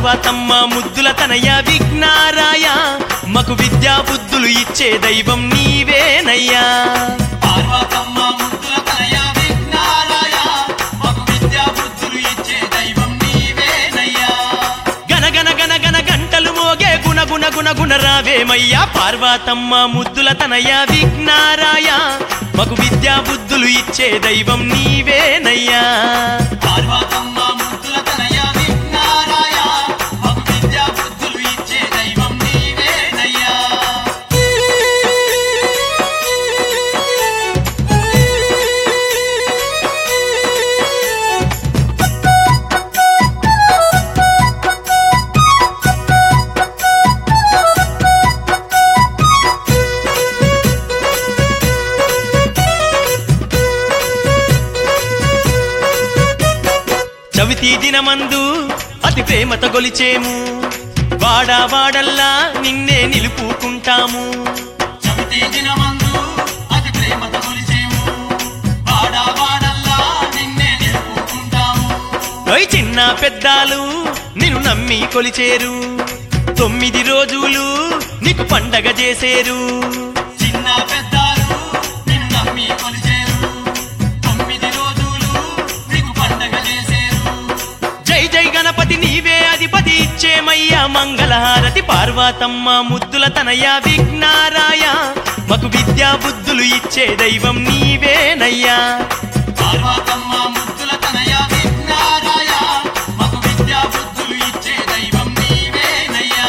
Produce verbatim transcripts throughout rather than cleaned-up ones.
పార్వతమ్మ ముద్దుల తనయ విఘ్నారాయ మకు విద్యా బుద్ధులు ఇచ్చే దైవం నీవేనయ్యా పార్వతమ్మ ముద్దుల తనయ విఘ్నారాయ మకు విద్యా బుద్ధులు ఇచ్చే దైవం నీవేనయ్యా గన గన గన గన గంటలు మోగే గుణ గుణ గుణ గుణ రావేమయ్యా పార్వతమ్మ ముద్దుల తనయ విఘ్నారాయ మకు విద్యా బుద్ధులు ఇచ్చే దైవం నీవేనయ్యా పార్వతమ్మ ముద్దుల తనయ విఘ్నారాయ మకు విద్యా బుద్ధులు ఇచ్చే దైవం నీవేనయ్యా చవితి దినమందు అతి ప్రేమతో గొలిచేము వాడా వాడల్లా నిన్నే నిలుపుకుంటాము చవితి దినమందు అతి ప్రేమతో కొలిచేము వాడా వాడల్లా నిన్నే నిలుపుకుంటాము ఓయ్ చిన్న పెద్దాలు నిన్ను నమ్మి కొలిచేరు తొమ్మిది రోజులు నీకు పండగ చేసేరు చిన్న పెద్దాలు నిన్ను నమ్మి కొలిచేరు తొమ్మిది రోజులు నీకు పండగ చేసేరు జై జై గణపతి నీవే అధిపతి ఇచ్చేమయ్యా మంగళహారతి పార్వతమ్మ ముద్దుల తనయ విఘ్నారాయ మకు విద్యా బుద్ధులు ఇచ్చే దైవం నీవేనయ్యా పార్వతమ్మ ముద్దుల తనయ విఘ్నారాయ మకు విద్యా బుద్ధులు ఇచ్చే దైవం నీవేనయ్యా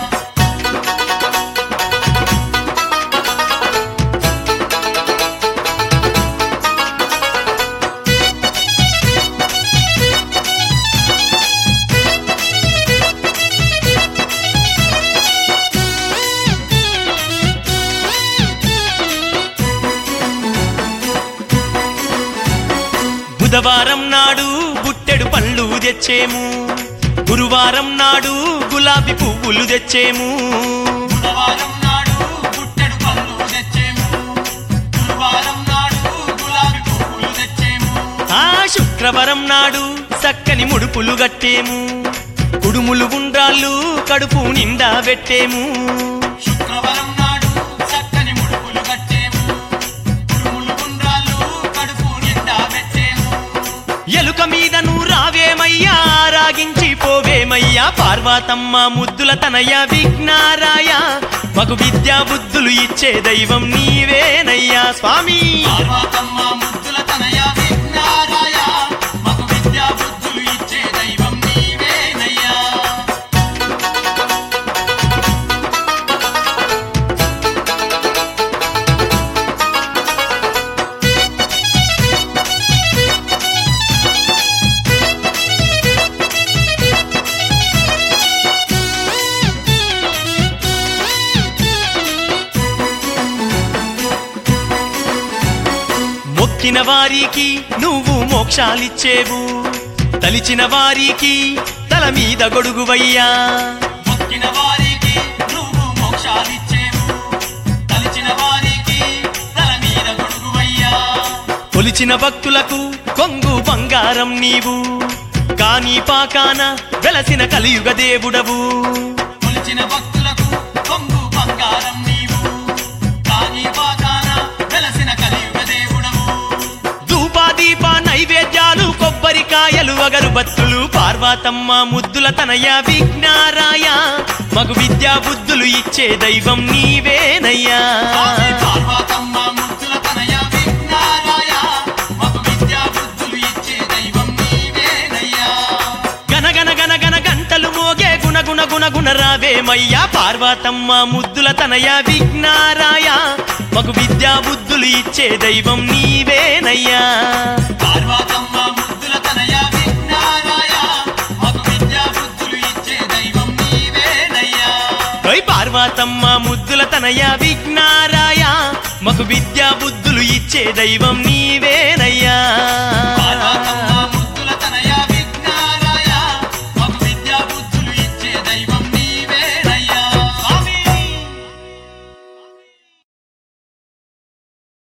బుధవారం నాడు బుట్టెడు పళ్ళు తెచ్చేము గురువారం నాడు గులాబీ పువ్వులు తెచ్చేము బుధవారం నాడు పుట్టెడు పళ్ళు తెచ్చేము గురువారం నాడు గులాబీ పువ్వులు తెచ్చేము ఆ శుక్రవారం నాడు చక్కని ముడుపులు గట్టేము కుడుములు గుండ్రాళ్ళు కడుపు నిండా పెట్టేము శుక్రవారం నాడు చక్కని ముడుపులు కట్టేము కుడుములు గుండ్రాళ్ళు కడుపు నిండా పెట్టేము ఎలుక మీద నువ్వు రావేమయ్యా రాగించి పోవేమయ్యా పార్వతమ్మ ముద్దుల తనయ విఘ్నారాయ మకు విద్యా బుద్ధులు ఇచ్చే దైవం నీవేనయ్యా స్వామి పార్వతమ్మ ముద్దుల తనయ విఘ్నారాయ మకు విద్యా బుద్ధులు ఇచ్చే దైవం నీవేనయ్యా మొక్కిన వారికి నువ్వు మోక్షాలిచ్చేవు తలిచిన వారికి తల మీద గొడుగువయ్యా మొక్కిన వారికి నువ్వు మోక్షాలిచ్చేవు తలిచిన వారికి తల మీద గొడుగువయ్యా కొలిచిన భక్తులకు కొంగు బంగారం నీవు కాని పాకాన వెలసిన కలియుగ దేవుడవు కొలిచిన భక్తులకు కొంగు బంగారం నీవు కాని పాకాన వెలసిన కలియుగ దేవుడవు ధూపాదీప నైవేద్యాలు కొబ్బరికాయలు అగరుబత్తులు పార్వతమ్మ ముద్దుల తనయ విఘ్నారాయ మగు విద్యా బుద్ధులు ఇచ్చే దైవం నీవేనయ్యా పార్వతమ్మ ముద్దుల తనయ విఘ్నారాయ మకు విద్యా బుద్ధులు ఇచ్చే దైవం నీవేనయ్యా గన గన గన గన గంటలు మోగే గుణ గుణ గుణ గుణ రావేమయ్యా పార్వతమ్మ ముద్దుల తనయ విఘ్నారాయ మగు విద్యా బుద్ధులు ఇచ్చే దైవం నీవేనయ్యా పార్వతమ్మ ముద్దుల తనయ విఘ్నారాయ మకు విద్యా బుద్ధులు ఇచ్చే దైవం నీవేనయ్యా ఓయ్ పార్వతమ్మ ముద్దుల తనయ విఘ్నారాయ మగు విద్యా బుద్ధులు ఇచ్చే దైవం నీ